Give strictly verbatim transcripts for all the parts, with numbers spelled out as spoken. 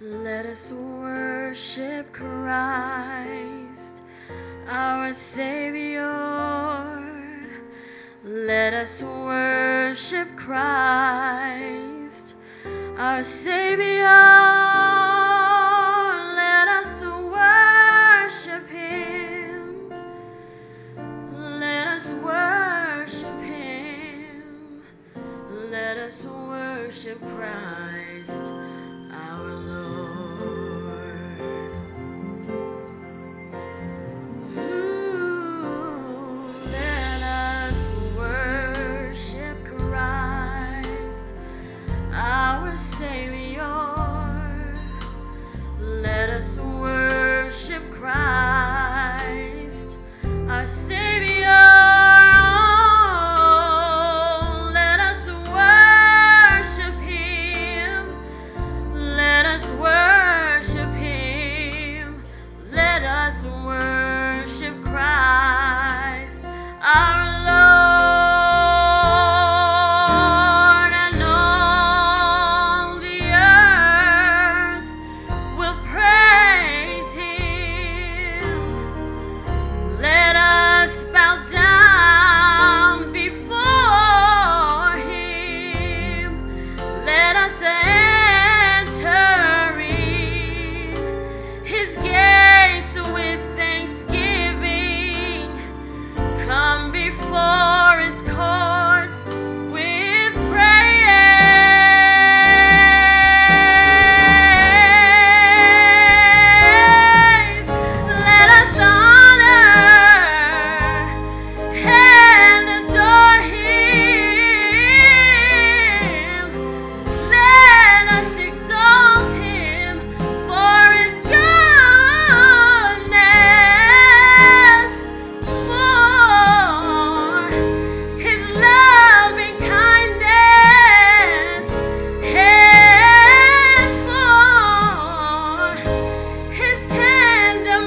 Let us worship Christ, our Savior. Let us worship Christ, our Savior. Let us worship Him. Let us worship Him. Let us worship Christ, our Lord. Ooh, let us worship Christ, our Savior. Let us worship Christ, our Savior. Let us worship Him. Let us worship Him. Let us worship Christ, our Lord. And all the earth will praise Him. Let us bow down before Him. Let us enter in His gates with thanksgiving. Come before His courts with praise. Let us honor and adore Him. Let us exalt Him for His goodness, for His loving kindness, and for His tender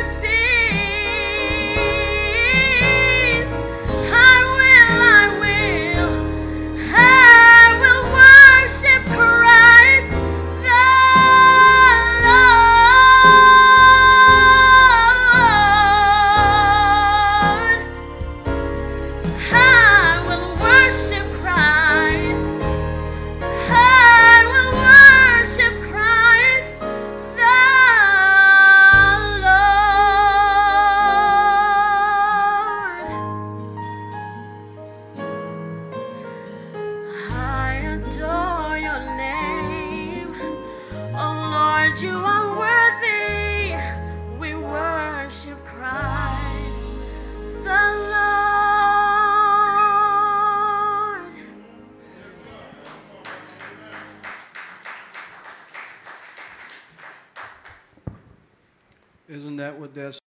mercies. I will, I will, I will worship Christ the Lord. I will worship Christ. I will worship Christ the Lord. I adore your name. Oh Lord, you are worthy. We worship Christ the Lord. Isn't that what that